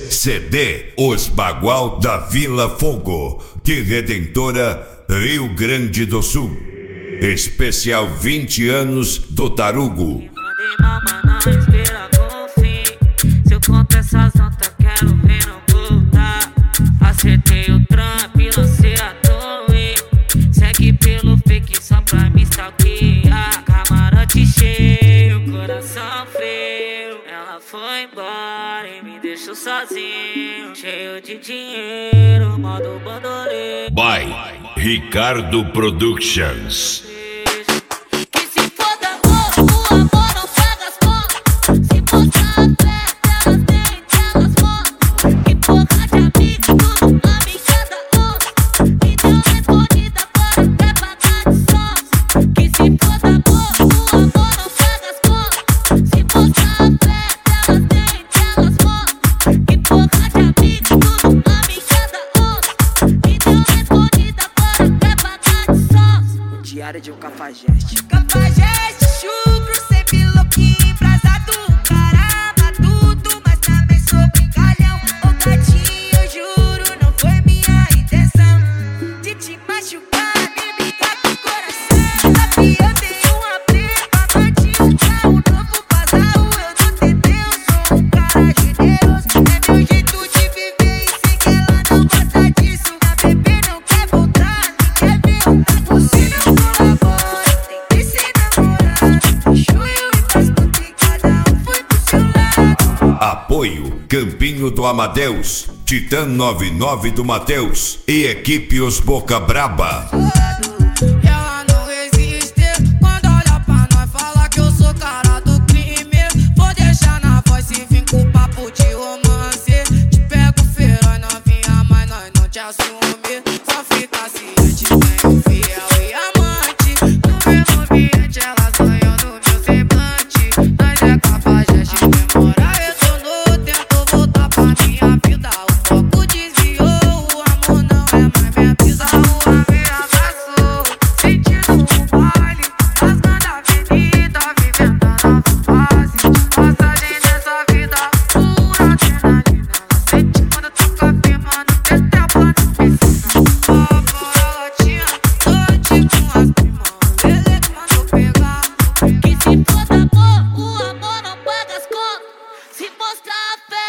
CD Os Bagual da Vila Fogo, de Redentora, Rio Grande do Sul. Especial 20 anos do Tarugo. Se eu conto essas notas, quero ver não voltar. Acertei o trampo e lancei a torre. Segue pelo fake só pra me stalkear. Camarote cheio, coração frio. Ela foi embora e me deixou sozinho, cheio de dinheiro, modo bandoleiro. By Ricardo Productions. Que se foda amor, o amor não paga as contas. Se mostrar a fé, elas têm, elas mostram. Que porra de amiga, tudo amigada ouça. Me deu respondida, agora quer pagar de sócio. Que se foda amor, o amor não paga as contas. Se mostrar a fé, elas têm, elas mostram. Que porra de amiga, tudo amigada ouça. Me deu respondida, agora quer pagar de sócio. Diário de um cafajeste. Cafajeste, chucro, sempre louquinho, embrasado, caramba, tudo, mas também sou brincalhão. Ô gatinho, eu juro, não foi minha intenção de te machucar, nem brigar com o coração. Sabe, eu tenho uma preta, bandido, pra um novo casal. Eu não tentei, eu sou um cara generoso. É meu jeito de viver e sei que ela não gosta disso. A bebê não quer voltar, nem quer ver você não colabora. Tem que ser namorado, chuio e faz tudo e cada um foi pro seu lado. Apoio Campinho do Amadeus, Titã 99 do Mateus e equipe Os Boca Braba. Ela não resiste quando olha pra nós, fala que eu sou cara do crime. Vou deixar na voz se vim com papo de romance. Te pego feroz, novinha, mas nós não te assume. Só fica ciente, tenho fiel e amante. No mesmo ambiente elas sonham no meu semblante. Nós é cafajeste, demora, retornou. Tento voltar pra minha vida, o foco desviou. O amor não é mais minha brisa, o amor me abraçou. Sentindo o baile, rasgando a avenida, vivendo a nova fase. Passagem nessa vida, pura adrenalina. Sente quando eu toco a firma no tetel pra não piscina. Fora latinha, tô tipo umas primas. Lele que mandou pegar. Que se foda amor, o amor não paga as contas. Se mostrar a fé,